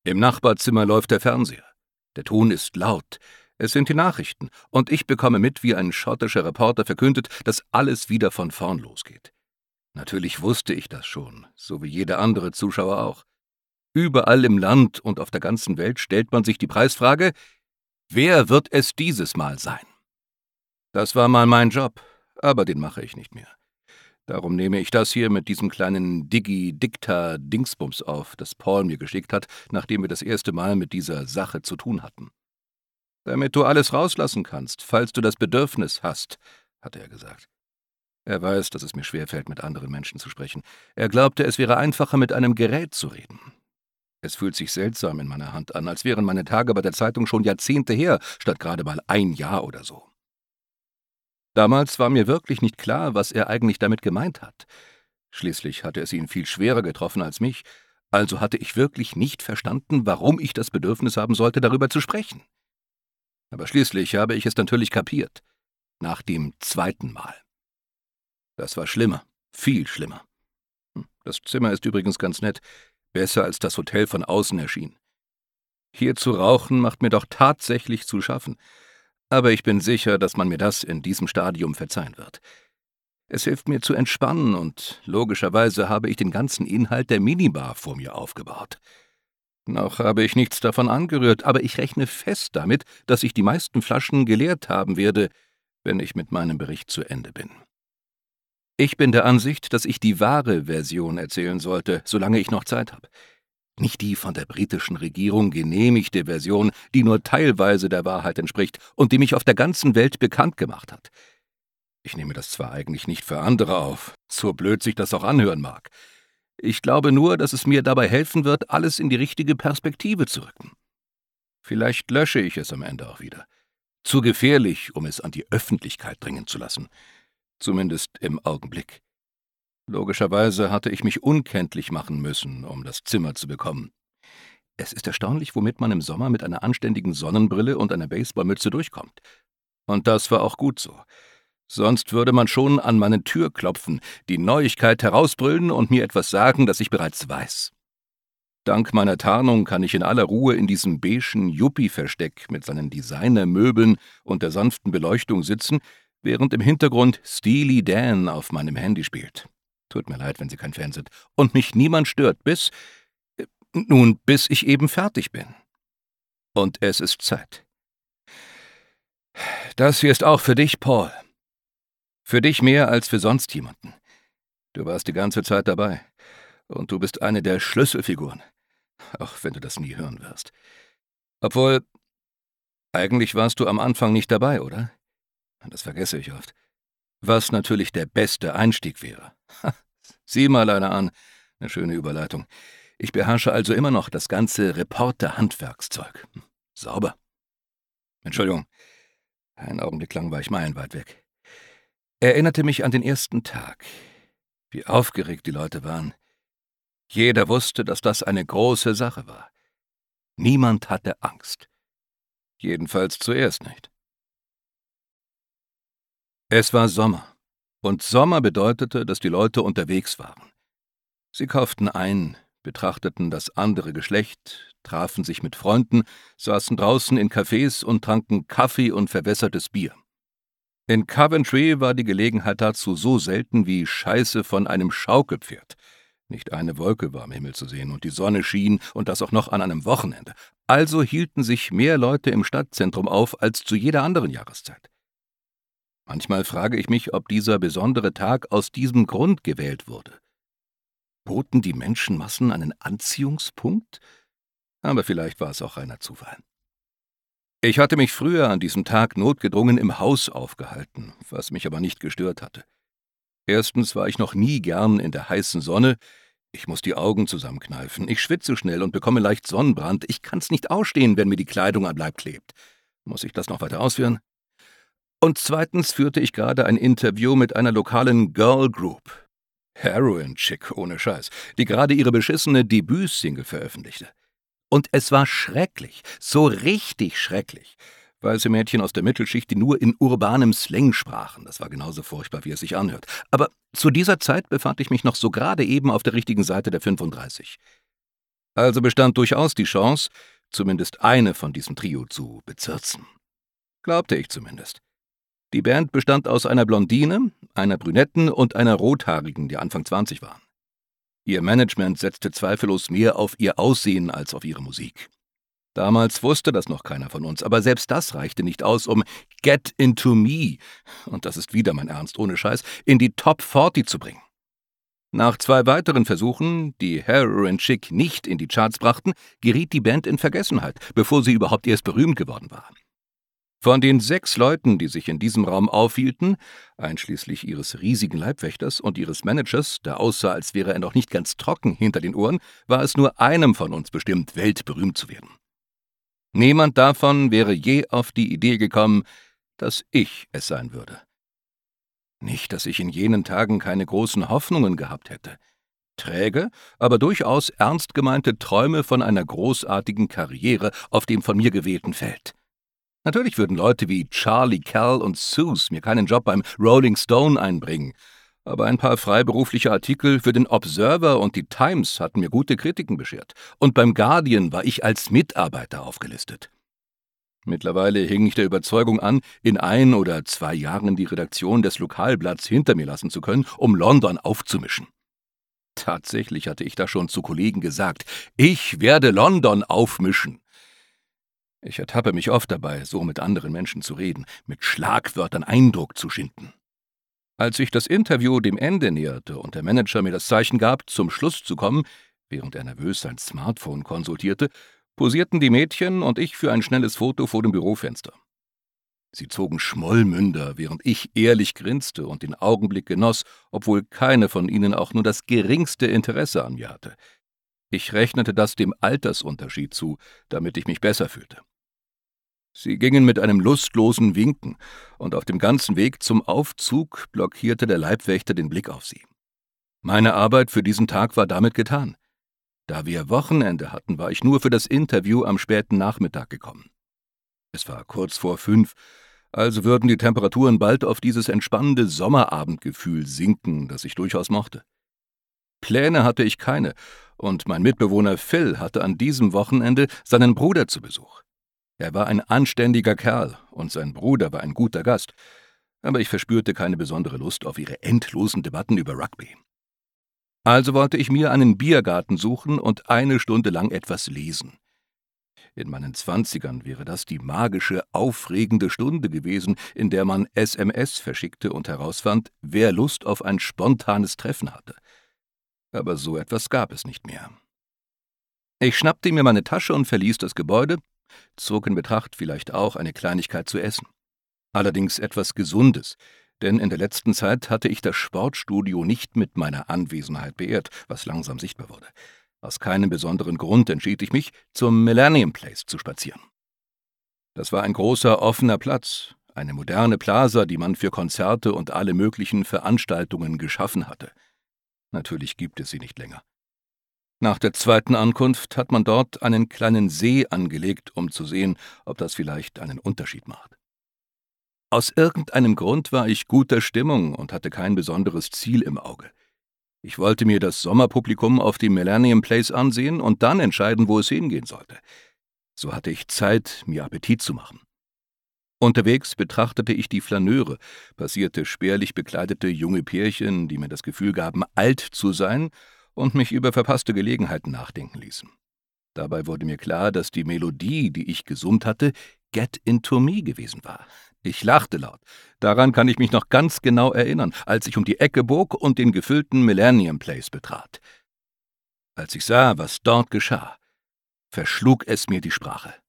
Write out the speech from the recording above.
Im Nachbarzimmer läuft der Fernseher. Der Ton ist laut. Es sind die Nachrichten. Und ich bekomme mit, wie ein schottischer Reporter verkündet, dass alles wieder von vorn losgeht. Natürlich wusste ich das schon, so wie jeder andere Zuschauer auch. Überall im Land und auf der ganzen Welt stellt man sich die Preisfrage: Wer wird es dieses Mal sein? Das war mal mein Job, aber den mache ich nicht mehr. Darum nehme ich das hier mit diesem kleinen Digi-Dikta-Dingsbums auf, das Paul mir geschickt hat, nachdem wir das erste Mal mit dieser Sache zu tun hatten. Damit du alles rauslassen kannst, falls du das Bedürfnis hast, hatte er gesagt. Er weiß, dass es mir schwerfällt, mit anderen Menschen zu sprechen. Er glaubte, es wäre einfacher, mit einem Gerät zu reden. Es fühlt sich seltsam in meiner Hand an, als wären meine Tage bei der Zeitung schon Jahrzehnte her, statt gerade mal ein Jahr oder so. Damals war mir wirklich nicht klar, was er eigentlich damit gemeint hat. Schließlich hatte es ihn viel schwerer getroffen als mich, also hatte ich wirklich nicht verstanden, warum ich das Bedürfnis haben sollte, darüber zu sprechen. Aber schließlich habe ich es natürlich kapiert. Nach dem zweiten Mal. Das war schlimmer, viel schlimmer. Das Zimmer ist übrigens ganz nett, besser als das Hotel von außen erschien. Hier zu rauchen macht mir doch tatsächlich zu schaffen, aber ich bin sicher, dass man mir das in diesem Stadium verzeihen wird. Es hilft mir zu entspannen und logischerweise habe ich den ganzen Inhalt der Minibar vor mir aufgebaut. Noch habe ich nichts davon angerührt, aber ich rechne fest damit, dass ich die meisten Flaschen geleert haben werde, wenn ich mit meinem Bericht zu Ende bin. Ich bin der Ansicht, dass ich die wahre Version erzählen sollte, solange ich noch Zeit habe. Nicht die von der britischen Regierung genehmigte Version, die nur teilweise der Wahrheit entspricht und die mich auf der ganzen Welt bekannt gemacht hat. Ich nehme das zwar eigentlich nicht für andere auf, so blöd sich das auch anhören mag. Ich glaube nur, dass es mir dabei helfen wird, alles in die richtige Perspektive zu rücken. Vielleicht lösche ich es am Ende auch wieder. Zu gefährlich, um es an die Öffentlichkeit dringen zu lassen. Zumindest im Augenblick. Logischerweise hatte ich mich unkenntlich machen müssen, um das Zimmer zu bekommen. Es ist erstaunlich, womit man im Sommer mit einer anständigen Sonnenbrille und einer Baseballmütze durchkommt. Und das war auch gut so. Sonst würde man schon an meine Tür klopfen, die Neuigkeit herausbrüllen und mir etwas sagen, das ich bereits weiß. Dank meiner Tarnung kann ich in aller Ruhe in diesem beigen Yuppie-Versteck mit seinen Designermöbeln und der sanften Beleuchtung sitzen, während im Hintergrund Steely Dan auf meinem Handy spielt. Tut mir leid, wenn Sie kein Fan sind. Und mich niemand stört, bis ich eben fertig bin. Und es ist Zeit. Das hier ist auch für dich, Paul. Für dich mehr als für sonst jemanden. Du warst die ganze Zeit dabei. Und du bist eine der Schlüsselfiguren. Auch wenn du das nie hören wirst. Obwohl, eigentlich warst du am Anfang nicht dabei, oder? Das vergesse ich oft. Was natürlich der beste Einstieg wäre. Sieh mal einer an. Eine schöne Überleitung. Ich beherrsche also immer noch das ganze Reporter-Handwerkszeug. Sauber. Entschuldigung. Einen Augenblick lang war ich meilenweit weg. Erinnerte mich an den ersten Tag. Wie aufgeregt die Leute waren. Jeder wusste, dass das eine große Sache war. Niemand hatte Angst. Jedenfalls zuerst nicht. Es war Sommer. Und Sommer bedeutete, dass die Leute unterwegs waren. Sie kauften ein, betrachteten das andere Geschlecht, trafen sich mit Freunden, saßen draußen in Cafés und tranken Kaffee und verwässertes Bier. In Coventry war die Gelegenheit dazu so selten wie Scheiße von einem Schaukelpferd. Nicht eine Wolke war am Himmel zu sehen und die Sonne schien und das auch noch an einem Wochenende. Also hielten sich mehr Leute im Stadtzentrum auf als zu jeder anderen Jahreszeit. Manchmal frage ich mich, ob dieser besondere Tag aus diesem Grund gewählt wurde. Boten die Menschenmassen einen Anziehungspunkt? Aber vielleicht war es auch reiner Zufall. Ich hatte mich früher an diesem Tag notgedrungen im Haus aufgehalten, was mich aber nicht gestört hatte. Erstens war ich noch nie gern in der heißen Sonne. Ich muss die Augen zusammenkneifen. Ich schwitze schnell und bekomme leicht Sonnenbrand. Ich kann's nicht ausstehen, wenn mir die Kleidung am Leib klebt. Muss ich das noch weiter ausführen? Und zweitens führte ich gerade ein Interview mit einer lokalen Girl Group. Heroin-Chick, ohne Scheiß, die gerade ihre beschissene Debütsingle veröffentlichte. Und es war schrecklich, so richtig schrecklich. Weiße Mädchen aus der Mittelschicht, die nur in urbanem Slang sprachen. Das war genauso furchtbar, wie es sich anhört. Aber zu dieser Zeit befand ich mich noch so gerade eben auf der richtigen Seite der 35. Also bestand durchaus die Chance, zumindest eine von diesem Trio zu bezirzen. Glaubte ich zumindest. Die Band bestand aus einer Blondine, einer Brünetten und einer Rothaarigen, die Anfang 20 waren. Ihr Management setzte zweifellos mehr auf ihr Aussehen als auf ihre Musik. Damals wusste das noch keiner von uns, aber selbst das reichte nicht aus, um Get Into Me, und das ist wieder mein Ernst ohne Scheiß, in die Top 40 zu bringen. Nach 2 weiteren Versuchen, die Heroin Chic nicht in die Charts brachten, geriet die Band in Vergessenheit, bevor sie überhaupt erst berühmt geworden war. Von den 6 Leuten, die sich in diesem Raum aufhielten, einschließlich ihres riesigen Leibwächters und ihres Managers, der aussah, als wäre er noch nicht ganz trocken hinter den Ohren, war es nur einem von uns bestimmt, weltberühmt zu werden. Niemand davon wäre je auf die Idee gekommen, dass ich es sein würde. Nicht, dass ich in jenen Tagen keine großen Hoffnungen gehabt hätte. Träge, aber durchaus ernst gemeinte Träume von einer großartigen Karriere auf dem von mir gewählten Feld. Natürlich würden Leute wie Charlie, Cal und Suze mir keinen Job beim Rolling Stone einbringen, aber ein paar freiberufliche Artikel für den Observer und die Times hatten mir gute Kritiken beschert, und beim Guardian war ich als Mitarbeiter aufgelistet. Mittlerweile hing ich der Überzeugung an, in 1 oder 2 Jahren die Redaktion des Lokalblatts hinter mir lassen zu können, um London aufzumischen. Tatsächlich hatte ich da schon zu Kollegen gesagt, ich werde London aufmischen. Ich ertappe mich oft dabei, so mit anderen Menschen zu reden, mit Schlagwörtern Eindruck zu schinden. Als sich das Interview dem Ende näherte und der Manager mir das Zeichen gab, zum Schluss zu kommen, während er nervös sein Smartphone konsultierte, posierten die Mädchen und ich für ein schnelles Foto vor dem Bürofenster. Sie zogen Schmollmünder, während ich ehrlich grinste und den Augenblick genoss, obwohl keine von ihnen auch nur das geringste Interesse an mir hatte. Ich rechnete das dem Altersunterschied zu, damit ich mich besser fühlte. Sie gingen mit einem lustlosen Winken, und auf dem ganzen Weg zum Aufzug blockierte der Leibwächter den Blick auf sie. Meine Arbeit für diesen Tag war damit getan. Da wir Wochenende hatten, war ich nur für das Interview am späten Nachmittag gekommen. Es war kurz vor 5, also würden die Temperaturen bald auf dieses entspannende Sommerabendgefühl sinken, das ich durchaus mochte. Pläne hatte ich keine, und mein Mitbewohner Phil hatte an diesem Wochenende seinen Bruder zu Besuch. Er war ein anständiger Kerl und sein Bruder war ein guter Gast, aber ich verspürte keine besondere Lust auf ihre endlosen Debatten über Rugby. Also wollte ich mir einen Biergarten suchen und 1 Stunde lang etwas lesen. In meinen 20ern wäre das die magische, aufregende Stunde gewesen, in der man SMS verschickte und herausfand, wer Lust auf ein spontanes Treffen hatte. Aber so etwas gab es nicht mehr. Ich schnappte mir meine Tasche und verließ das Gebäude, zog in Betracht, vielleicht auch eine Kleinigkeit zu essen. Allerdings etwas Gesundes, denn in der letzten Zeit hatte ich das Sportstudio nicht mit meiner Anwesenheit beehrt, was langsam sichtbar wurde. Aus keinem besonderen Grund entschied ich mich, zum Millennium Place zu spazieren. Das war ein großer, offener Platz, eine moderne Plaza, die man für Konzerte und alle möglichen Veranstaltungen geschaffen hatte. Natürlich gibt es sie nicht länger. Nach der 2. Ankunft hat man dort einen kleinen See angelegt, um zu sehen, ob das vielleicht einen Unterschied macht. Aus irgendeinem Grund war ich guter Stimmung und hatte kein besonderes Ziel im Auge. Ich wollte mir das Sommerpublikum auf dem Millennium Place ansehen und dann entscheiden, wo es hingehen sollte. So hatte ich Zeit, mir Appetit zu machen. Unterwegs betrachtete ich die Flaneure, passierte spärlich bekleidete junge Pärchen, die mir das Gefühl gaben, alt zu sein und mich über verpasste Gelegenheiten nachdenken ließen. Dabei wurde mir klar, dass die Melodie, die ich gesummt hatte, Get Into Me gewesen war. Ich lachte laut. Daran kann ich mich noch ganz genau erinnern, als ich um die Ecke bog und den gefüllten Millennium Place betrat. Als ich sah, was dort geschah, verschlug es mir die Sprache.